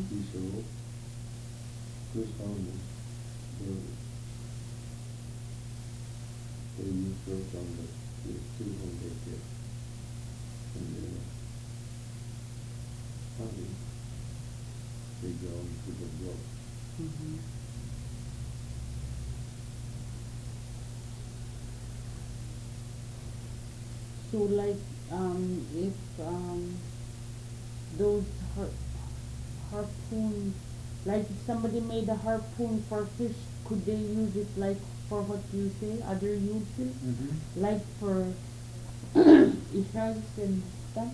piece of rope, twist on the they use those on the two when they get and then honey they go into the rope. Mm-hmm. So like if those harpoon, like if somebody made a harpoon for fish, could they use it like for what you say, other uses? Mm-hmm. Like for issues and stuff?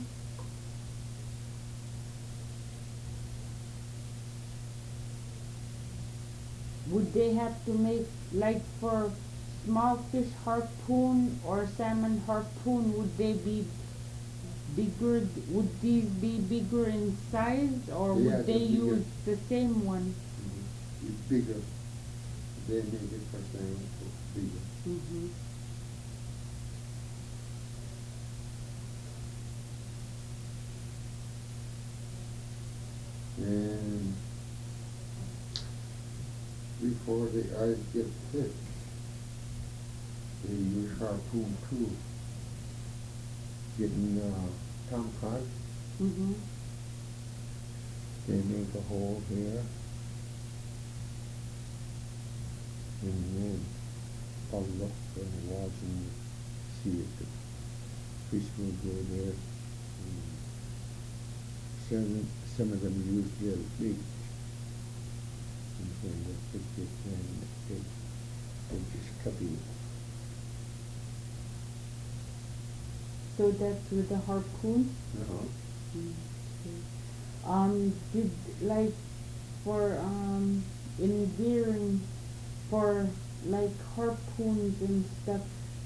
Would they have to make like for small fish harpoon or salmon harpoon, would they be bigger, would these be bigger in size or Yeah, would they they're bigger. use the same one? Mm-hmm. It's bigger. They make it for them bigger. Mm-hmm. And before the eyes get thick, they use harpoon too. Getting tomcat, Mm-hmm. they make a hole here, and then I'll look and watch and see if the fish will go there. Some of them use their big, and when the fish get in, they just copy it. So that's with the harpoon? Uh-huh. Did like for in for like harpoons and stuff,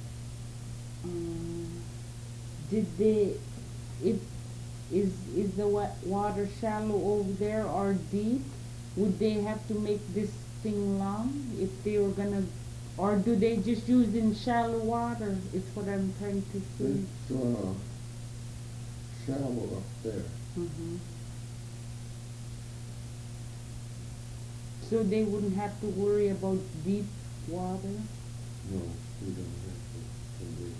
did they, if is the water shallow over there or deep? Would they have to make this thing long if they were gonna, or do they just use in shallow water? Is what I'm trying to say. It's shallow up there. Mm-hmm. So they wouldn't have to worry about deep water? No, we don't have to worry.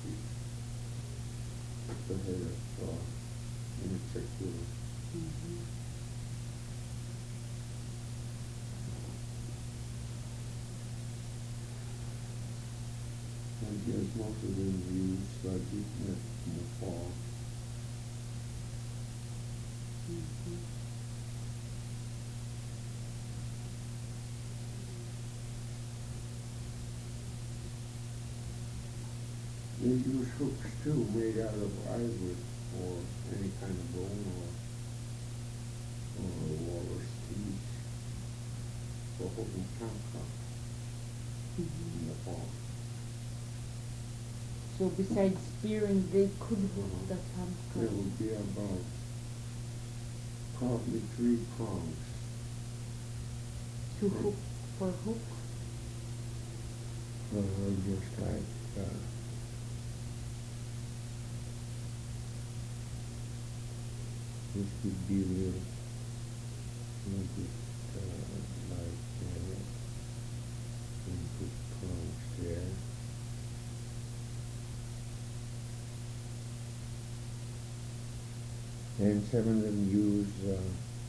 The head of in a circular. Mm-hmm. I guess most of them use deep net in the fall. Mm-hmm. They use hooks too, made out of ivory or any kind of bone or walrus teeth for hooking tomcat Mm-hmm. in the fall. So besides spearing, they could hook the There tomcat. would be about probably 3 prongs. To hook, for hook? Just like this could be a little bit like and put prongs there. And some of them use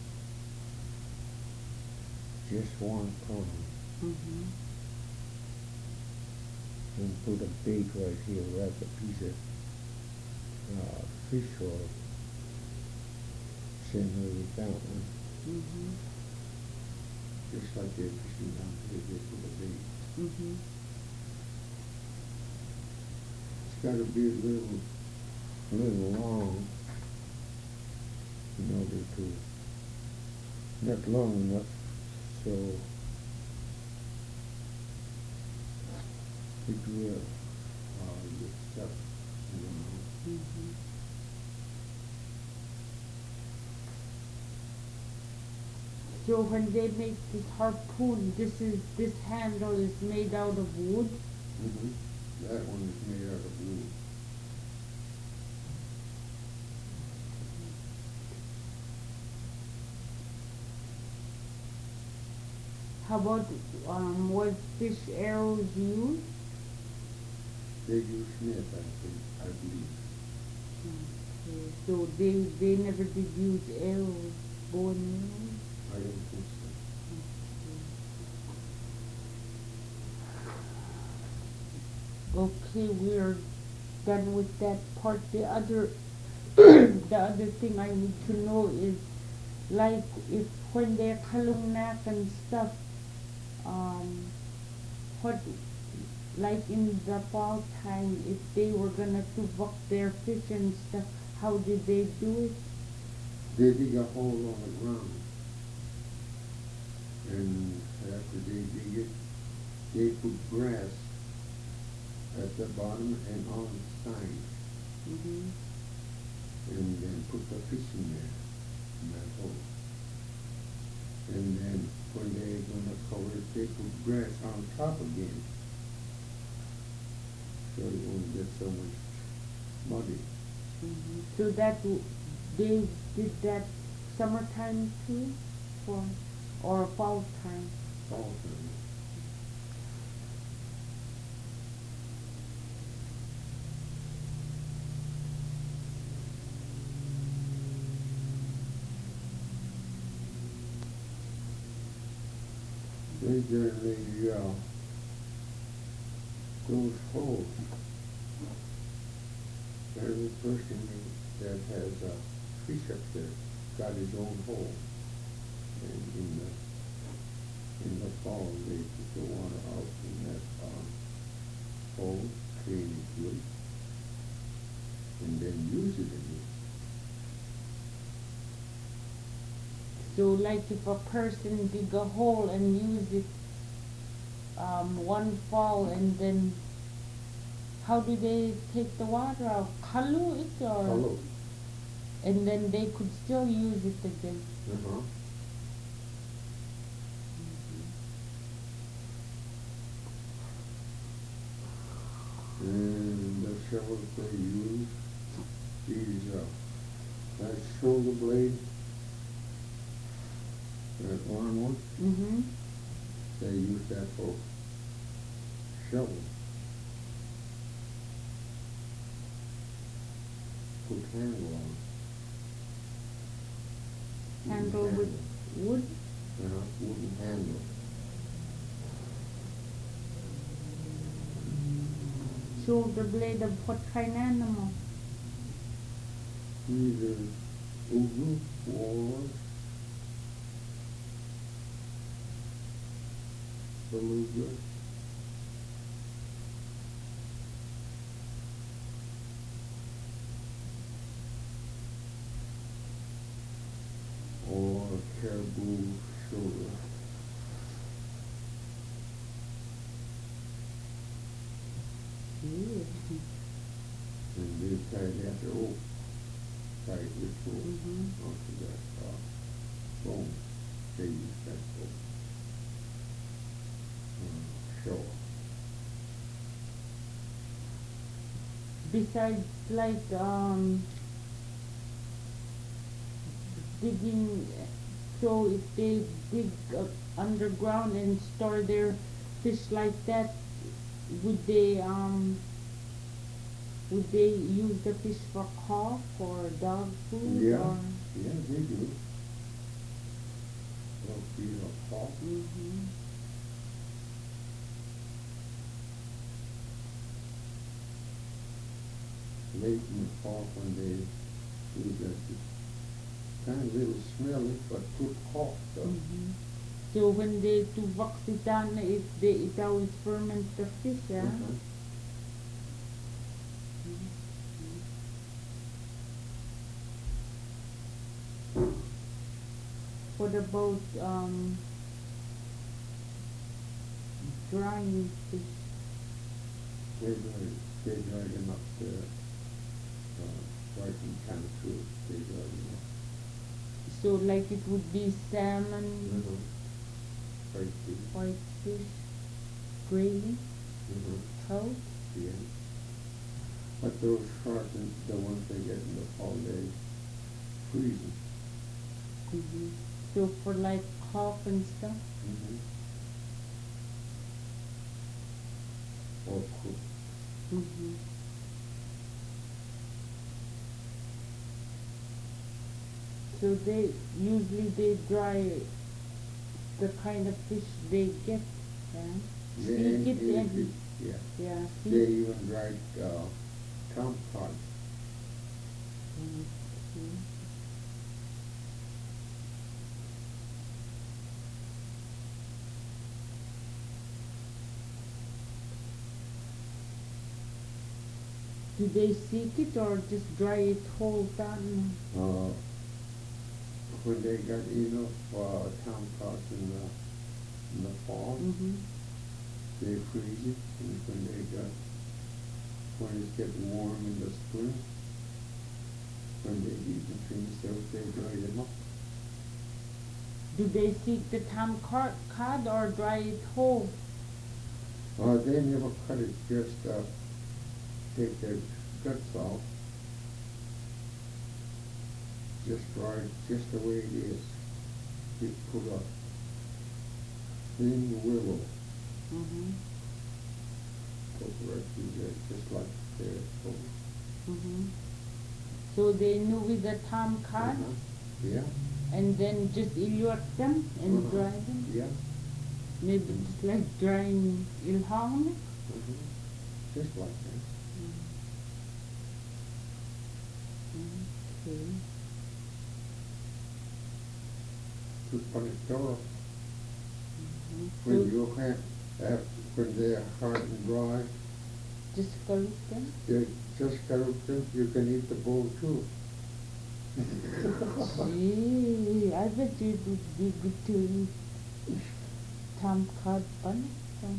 just one prong Mm-hmm. and put a bait right here, wrap a piece of fish oil, send her with that one. Mm-hmm. Just like they're fishing down here, they put a bait. Mm-hmm. It's got to be a little long in order to, not long enough, so it will get stuck, Mm-hmm. So when they make this harpoon, this handle is made out of wood? Mm-hmm. That one is made out of wood. How about was fish arrows used? They use Smith, I believe. Okay. So they never did use arrows, bow and arrows? I don't think so. Okay, we're done with that part. The other the other thing I need to know is like if when they're kalungnak and stuff, what like in the fall time if they were gonna tuvok their fish and stuff, how did they do it? They dig a hole on the ground, and after they dig it, they put grass at the bottom and on the side, Mm-hmm. and then put the fish in there, in that hole. And then when they're gonna cover it, they put grass on top again, so it won't get so much muddy. Mm-hmm. So that they did that summertime too, or fall time? Fall time. They generally, those holes, every person that has a fish up there got his own hole. And in the fall, they put the water out in that hole, clean it good, and then use it again. So like if a person dig a hole and use it one fall and then how do they take the water out? Kalu it or? Hello. And then they could still use it again. Uh-huh. And the shovels they use, these, that shoulder blade, that arm one, Mm-hmm. they use that for shovel. Put handle on. Handle with wood? Wooden handle. Shoulder blade of what kind of animal? Either ugu or beluga. Or caribou shoulder. Yeah. And they tie that rope, tie it with rope Mm-hmm. onto that bone. They use that rope. Shore. Besides like digging, so if they dig underground and store their fish like that, would they use the fish for cock or dog food? Yeah. Or? Yeah, they do. They'll feed a hawk. Mm-hmm. Late in the fall when they do that, it's kind of little smelly, but good hawk though. Mm-hmm. So when they do vaxitan, it always ferments the fish, yeah? Mhm. What about drying fish? They dry them up there, right in kind of food. They dry them up. So like it would be salmon, Right food. white fish, gravy, trout. Yeah. But those sharks, the ones they get in the fall, they freeze them. Mm-hmm. So for like cough and stuff. Mm-hmm. or cook. Mhm. So they usually dry the kind of fish they get, yeah. They, Seek it usually, yeah, yeah, they seek. even dried, tom cod. Okay. Do they seek it or just dry it whole done? Uh, when they got enough, tom cod in the fall, Mm-hmm. they freeze it, and when it gets warm in the spring, when they eat the things, they dry them up. Do they seek the cod or dry it whole? They never cut it, just, take the guts off, just dry it just the way it is. You put a thin willow, Mm-hmm. poke right through there, just like the poke. Mm-hmm. So they knew with the cod Yeah. and then just eluate them and dry them? Yeah. Maybe just like drying ilham? Just like that. Okay. Put on it door. So When you have, when they're hard and dry, just collect them? they just cut them, you can eat the bowl too. Gee, I bet you it would be good to eat cod bun.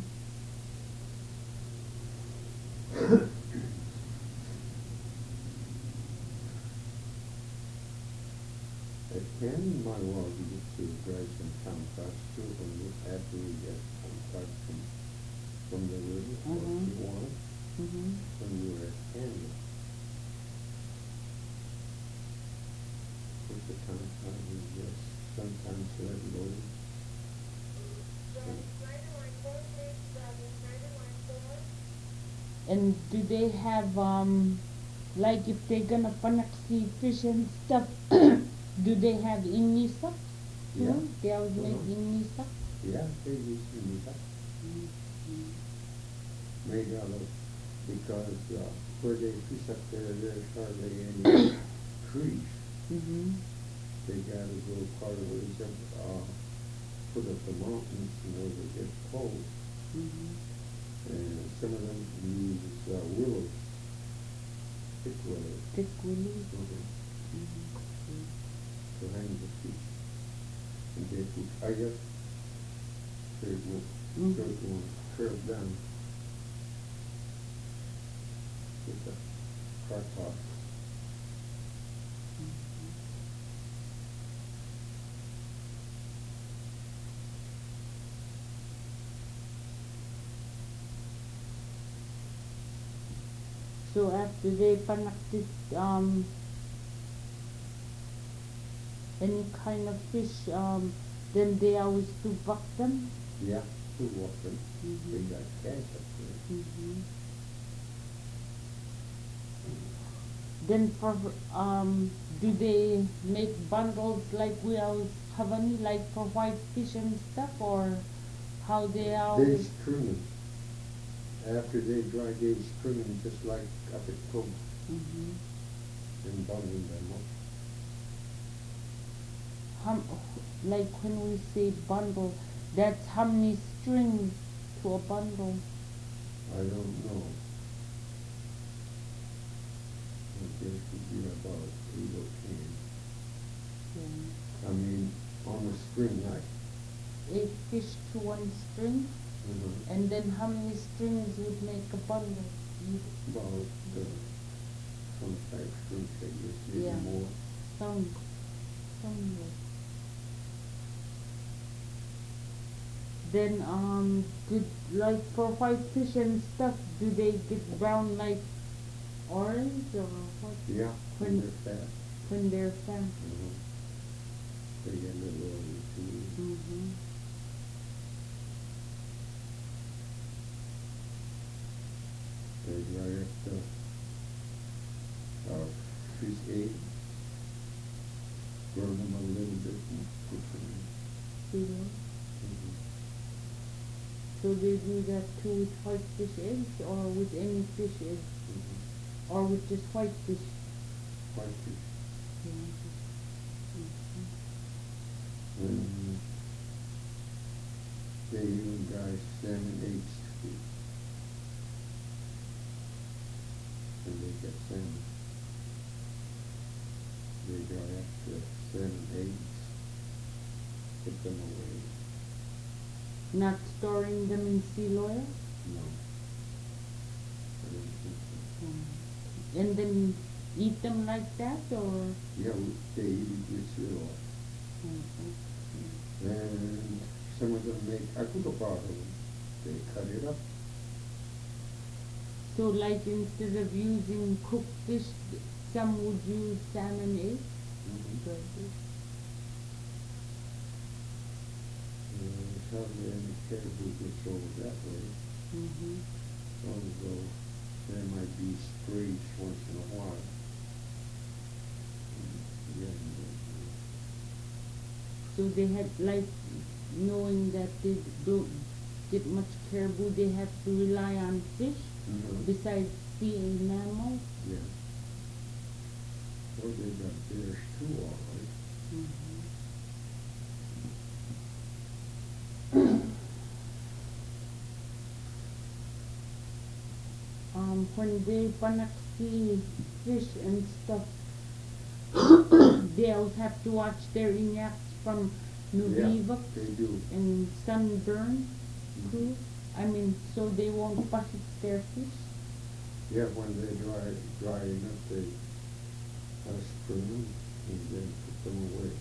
It can, my well, we used to dry some tom cods too, after we get tom cods from the river or the water, Mm-hmm. when we were at Canada. Put the tom cod, we just sometimes let it go. And do they have like if they're gonna see fish and stuff, do they have inisa? Yeah. They always make Uh-huh. inisa. Yeah, they used to do that. Made out of, because, where they fish up there, there's hardly any trees. Mm-hmm. They gotta go part of ways up, put up the mountains, where they get cold. Mm-hmm. And some of them use, willows, thick willows. Thick willows. Mhm. To hang the fish. And they put ayat, so it will curve down with the tripod. So after they panaktit any kind of fish, then they always do buck them. Yeah, to walk them. Mhm. They got cash up there. Mm-hmm. Then for do they make bundles like we always have any like for white fish and stuff, or how they They always? string them. After they dry, they string them just like up at Coke Mm-hmm. and bundle them up. Like when we say bundle, that's how many strings to a bundle? I don't know. I guess it'd be about 8 or 10. Yeah. I mean, on a string like. 8 fish to one string, and then how many strings would make a bundle? About, some type strings, I guess, maybe Yeah. more. Some yes. Then did like for white fish and stuff, do they get brown like orange or what? Yeah, When- when they're fat. When they're fat? They get a little oily too. Mm-hmm. fish ate, burn them a little bit and put them in. Really? Mhm. So they do that too with whitefish eggs or with any fish eggs? Mhm. Or with just whitefish? Whitefish. Mhm. And they even dry salmon eggs too. When they get salmon, they dry up the salmon eggs, put them away. Not storing them in seal oil? No, I don't think so. And then eat them like that or? Yeah, they eat it with seal oil. And some of them make agudabado. They cut it up. So like instead of using cooked fish, some would use salmon eggs? Mm-hmm. Hardly any caribou gets over that way. Mm-hmm. Although there might be strays once in a while. Yeah, So they had like knowing that they don't get much caribou, they have to rely on fish mm-hmm. besides sea mammals. Yeah. Well, they got bears too, all right. When they panaki fish and stuff, they always have to watch their inyaks from Nuviva Yeah, they do. and sunburn Mhm. too. I mean, so they won't bucket their fish. Yeah, when they dry enough, they spring them and then put them away.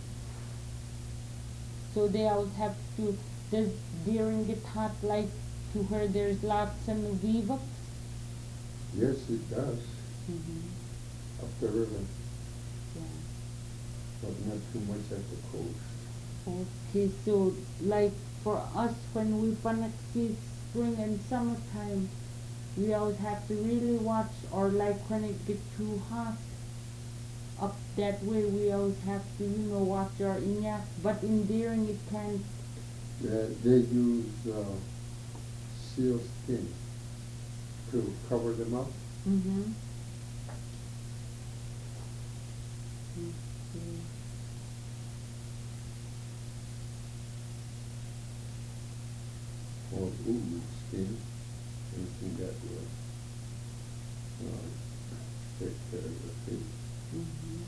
So they always have to, does during get hot like to where there's lots of Nuviva? Yes, it does. Mm-hmm. Up the river, Yeah. but not too much at the coast. Okay, so like for us when we panaki spring and summertime, we always have to really watch, or like when it gets too hot up that way, we always have to, watch our inyaks. But in during it can't. They use seal skin to cover them up. Mm-hmm. Okay. Or ooze skin, anything that will take care of the fish. Mm-hmm.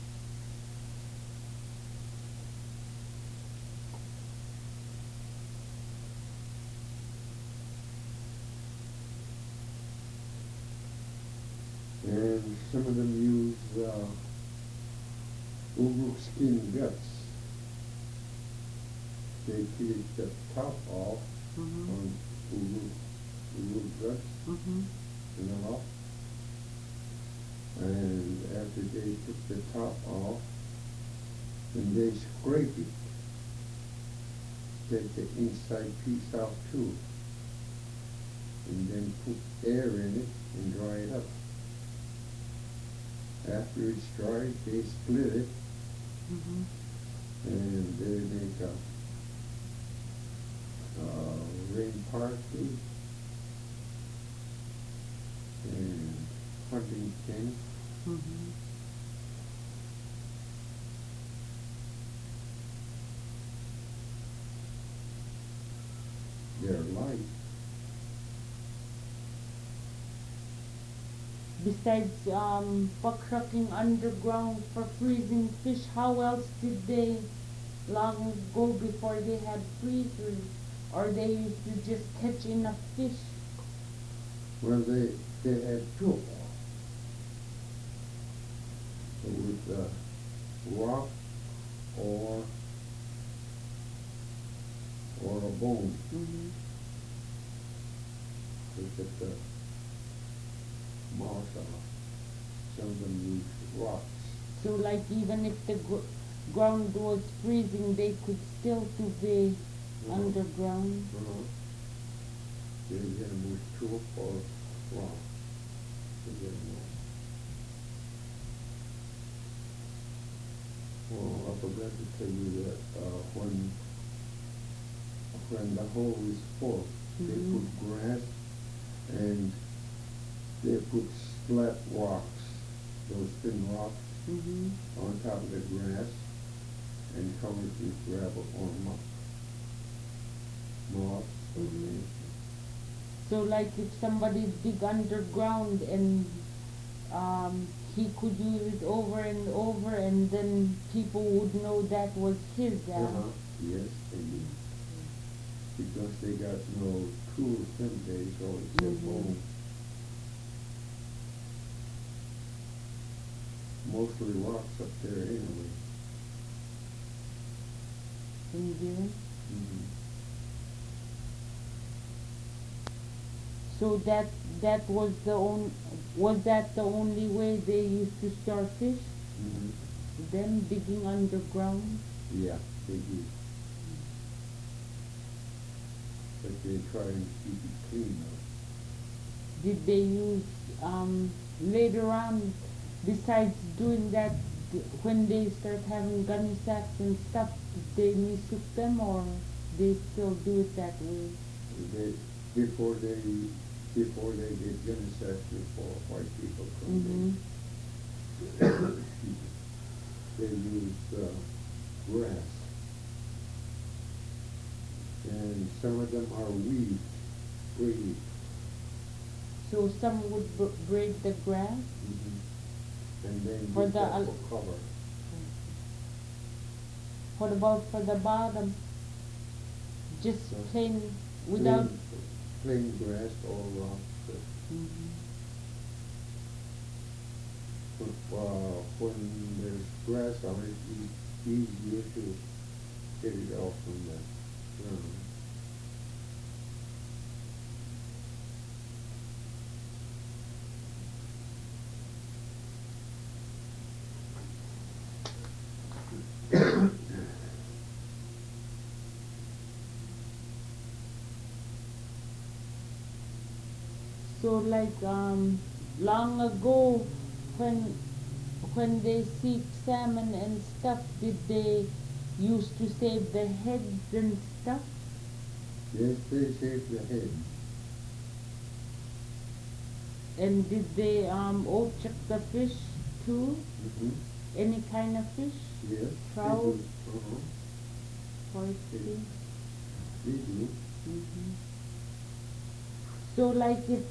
And some of them use uruk skin guts. They take the top off Mm-hmm. on uruk guts Mm-hmm. and them off. And after they took the top off, then they scrape it. Take the inside piece out too. And then put air in it and dry it up. After it's dried, they split it Mm-hmm. and they make a rain parsley and hunting tin. Mm-hmm. They're light. Besides buckraking underground for freezing fish, how else did they long ago before they had freezers? Or they used to just catch enough fish? Well, they had two with rock or a bone. Mm-hmm. They get the moss off. Some of them use rocks. So like even if the ground was freezing, they could still do the underground? They're going to move two or rock. forget now. Oh, I forgot to tell you that, when the hole is full, they Mhm. put grass and they put flat rocks, those thin rocks, Mhm. on top of the grass and cover it with gravel or moss. Mhm. So like if somebody dig underground and he could use it over and over and then people would know that was his. Yes, they do. Because they got no tools them days, or except Mhm. mostly rocks up there anyway. Indian. Mm-hmm. So that was that the only way they used to start fish? Mm-hmm. Them digging underground? Yeah, they do. But they try and keep it clean Did they use later on, besides doing that, when they start having gunny sacks and stuff, did they mistook them or they still do it that way? They, before they, before they get genocide, before white people come Mm-hmm. in, they use grass. And some of them are weeds, braided. So some would braid the grass? Mm-hmm. And then For use the that for cover. What about for the bottom? Just So plain without. plain grass or rocks. Mhm. When there's grass on it, it's easier to get it off from the ground. So like long ago, when they seek salmon and stuff, did they used to save the heads and stuff? Yes, they shave the head. And did they check the fish too? Mm-hmm. Any kind of fish? Yes, Trout? they do. Uh-huh. Parsley? They do. Mm-hmm. So like if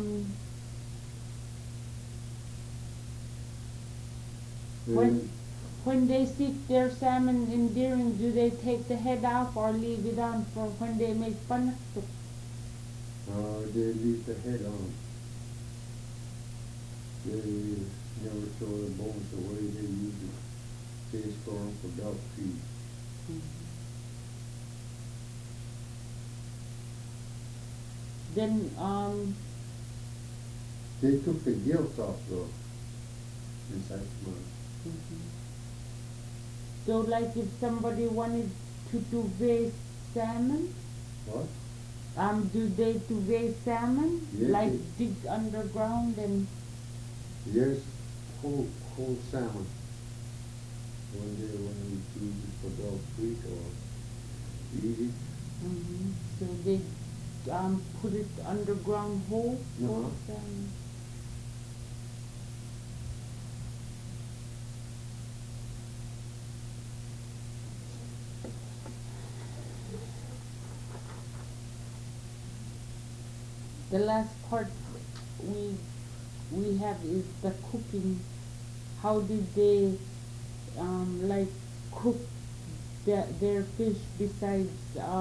when when they seek their salmon in Deering, do they take the head off or leave it on for when they make panaktuk? They leave the head on. They never throw the bones away. They use it. They store them for dog feed. Then They took the gills off though. Inside the mouth. so like if somebody wanted to raise salmon, What? do they to raise salmon? Yes, Like dig underground and Yes, whole salmon. One day when we use it for dog feed or eat it. so they put it underground whole for Uh-huh. salmon. The last part we have is the cooking. How did they like cook their fish besides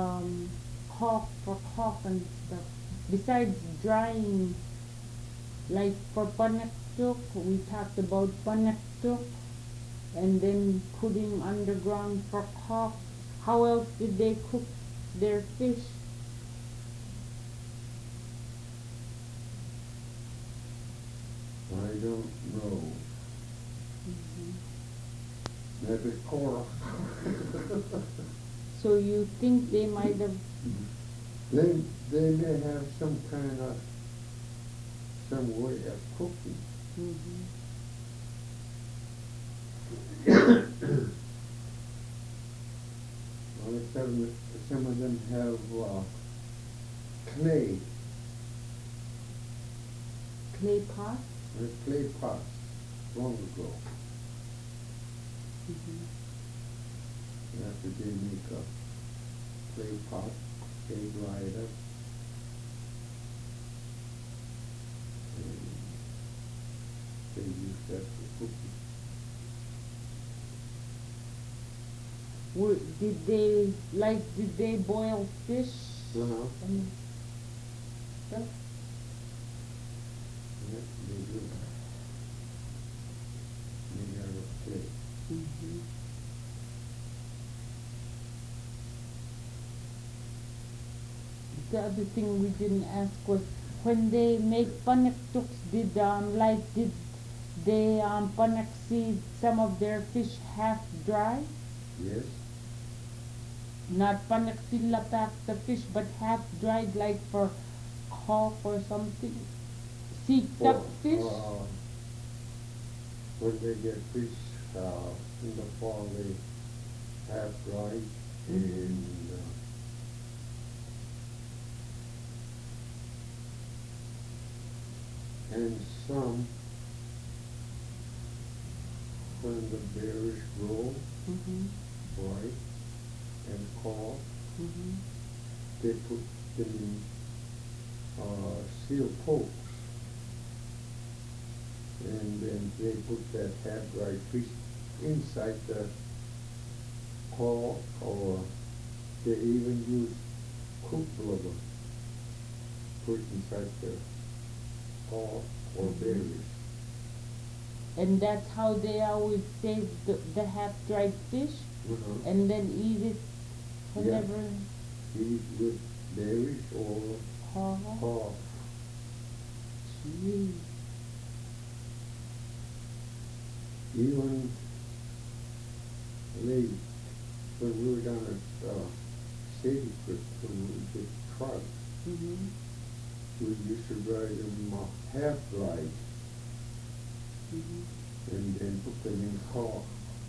caulk and stuff? Besides drying, like for panaktuk, we talked about panaktuk, and then putting underground for caulk. How else did they cook their fish? I don't know. Maybe coral. So you think they might have They may have some kind of some way of cooking. Mhm. Well, some of them have clay, Clay pot. clay pots long ago. Mhm. After they make a clay pot, they dry it up. And they use that for cooking. Did they boil fish Uh-huh. and stuff? Yeah, they do. Made out of clay. Mhm. The other thing we didn't ask was when they make panektuks, did they panek seed some of their fish half dry? Yes. Not panek silapak the fish, but half dried like for hawk or something. Siktak fish. When they get fish in the fall, they half dry and some when the berries grow Mhm. bright and tall, Mhm. they put them in seal pokes, and then they put that half dried fish inside the claw, or they even use cooked blubber, put inside the claw or berries. And that's how they always save the half dried fish and then eat it whenever. Eat with berries or hawk. Gee. Even late when we were down at Shady Creek, when we did trout, Mhm. we used to dry them half dried Mhm. and then put them in hawk.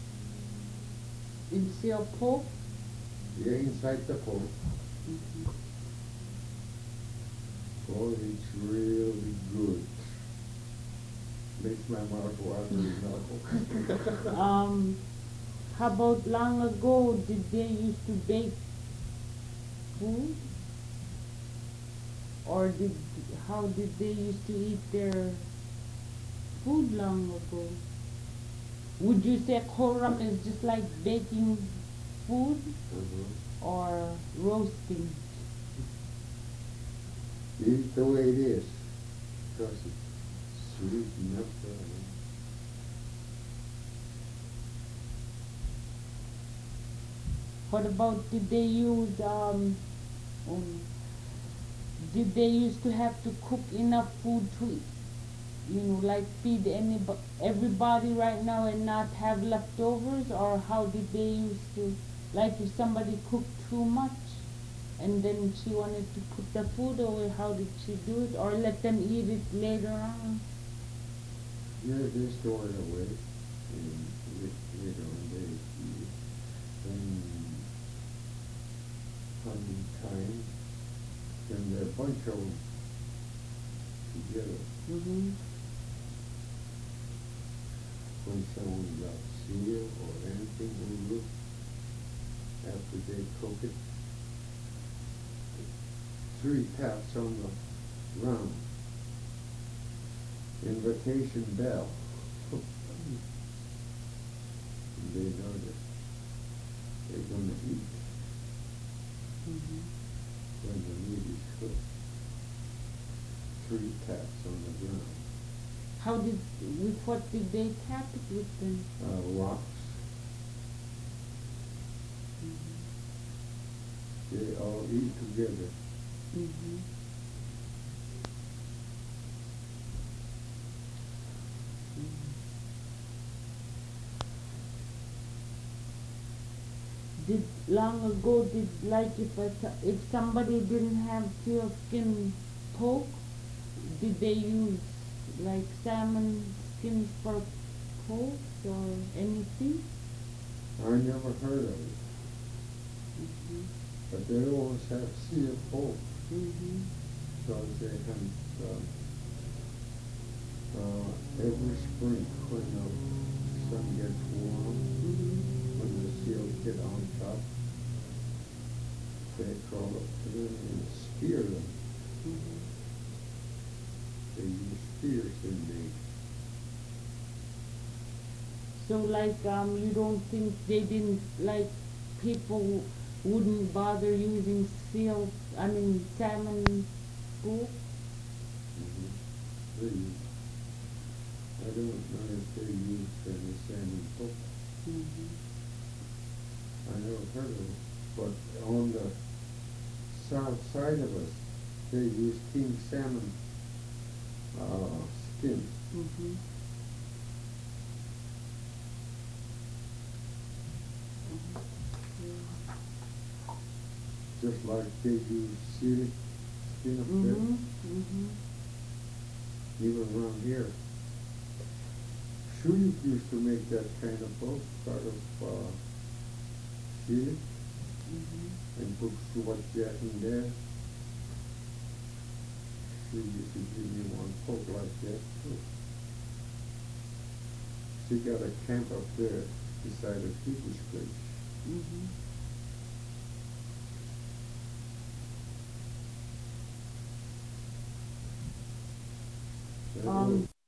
In seal poke. Yeah, inside the poke. Mhm. Oh, it's really good. Makes my mouth water now. How about long ago? Did they used to bake food, or how did they used to eat their food long ago? Would you say koram is just like baking food or roasting? Eat the way it is, because it's sweet enough. What about did they used to have to cook enough food to, like feed everybody right now and not have leftovers, or how did they used to, like if somebody cooked too much and then she wanted to put the food away, how did she do it, or let them eat it later on? Yeah, they store it away, and later on they eat it. And coming time, when there are a bunch of them together, Mm-hmm. when someone got seal or anything over, after they cook it, 3 taps on the round. Invitation bell. And they know that they're going to eat Mm-hmm. when the meat is cooked. 3 taps on the ground. With what did they tap it with then? Rocks. Mm-hmm. They all eat together. Mm-hmm. Did long ago like if somebody didn't have sealskin poke, did they use like salmon skins for coats or anything? I never heard of it, Mhm. but they always have seal poke, Mhm. because they hunt, every spring when the sun gets warm, Mhm. when the seals get on top, they crawl up to them and spear them. Mhm. They use spears in bait. So like you don't think they didn't like people wouldn't bother using salmon poop? They use, I don't know if they use any salmon poke. Mhm. I never heard of it, but on the south side of us, they use king salmon, skin. Mhm. Just like they use seal skin up Mhm. there, Mhm. even around here. Shulik used to make that kind of boat out of, seal Mhm. and put what jet in there. She used to give me one poke like that too. She got a camp up there beside a Kiki's place. Mhm. That was